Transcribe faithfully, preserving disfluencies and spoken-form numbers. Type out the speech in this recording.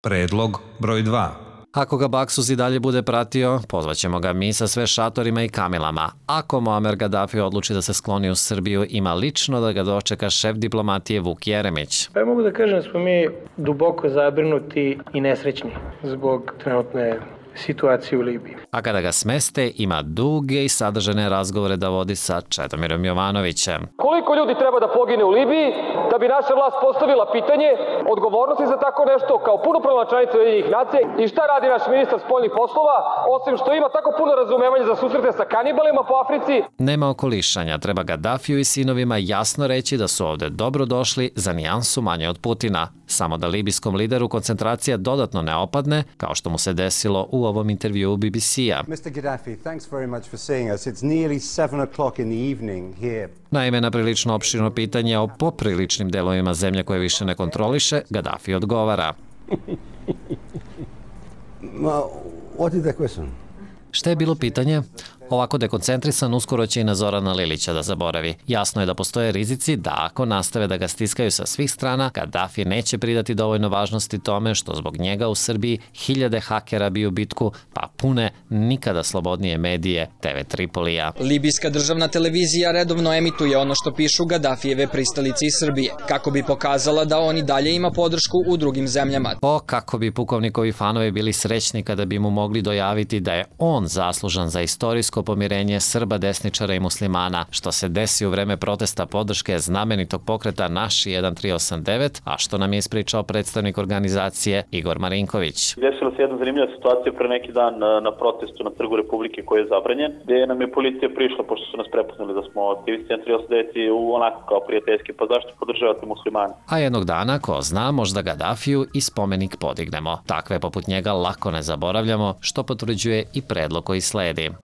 Predlog broj dva. Ako ga Baksuz i dalje bude pratio, pozvaćemo ga mi sa sve šatorima i kamilama. Ako Muamer Gaddafi odluči da se skloni u Srbiju, ima lično da ga dočeka šef diplomatije Vuk Jeremić. Pa ja mogu da kažem da smo mi duboko zabrinuti i nesrećni zbog trenutne situacije u Libiji. A kada ga smeste, ima duge i sadržane razgovore da vodi sa Čedomirom Jovanovićem. Koliko ljudi treba da pogine u Libiji da bi naša vlast postavila pitanje odgovornosti za tako nešto kao punopravna članica Ujedinjenih nacija i šta radi naš ministar spoljnih poslova, osim što ima tako puno razumevanja za susrete sa kanibalima po Africi? Nema okolišanja, treba Gaddafiju i sinovima jasno reći da su ovde dobro došli za nijansu manje od Putina. Samo da libijskom lideru koncentracija dodatno ne opadne, kao što mu se desilo u ovom intervjuu B B C-a. mister Gaddafi, thanks very much for seeing us. It's nearly seven o'clock in the evening here. Naime, na prilično opširno pitanje o popriličnim delovima zemlje koje više ne kontroliše, Gaddafi odgovara. What is the question? Šta je bilo pitanje? Ovako dekoncentrisan uskoro će i na Zorana Lilića da zaboravi. Jasno je da postoje rizici da ako nastave da ga stiskaju sa svih strana, Gaddafi neće pridati dovoljno važnosti tome što zbog njega u Srbiji hiljade hakera biju bitku, pa pune nikada slobodnije medije T V Tripolija. Libijska državna televizija redovno emituje ono što pišu Gaddafijeve pristalice iz Srbije, kako bi pokazala da on i dalje ima podršku u drugim zemljama. O, kako bi pukovnikovi fanovi bili srećni kada bi mu mogli dojaviti da je on zaslužan za istorijsko pomirenje Srba, desničara i muslimana, što se desi u vreme protesta podrške znamenitog pokreta Naši jedan tri osam devet, a što nam je ispričao predstavnik organizacije Igor Marinković. Desila se jedna zanimljiva situacija pre neki dan na protestu na Trgu Republike koji je zabranjen, gde nam je policija prišla, pošto su nas prepoznali da smo aktivisti jedan tri osam devet u onako kao prijateljski, pa zašto podržavate muslimane? A jednog dana, ko zna, možda Gaddafiju i spomenik podignemo. Takve poput njega lako ne zaboravljamo, što potvrđuje i predlog koji sledi.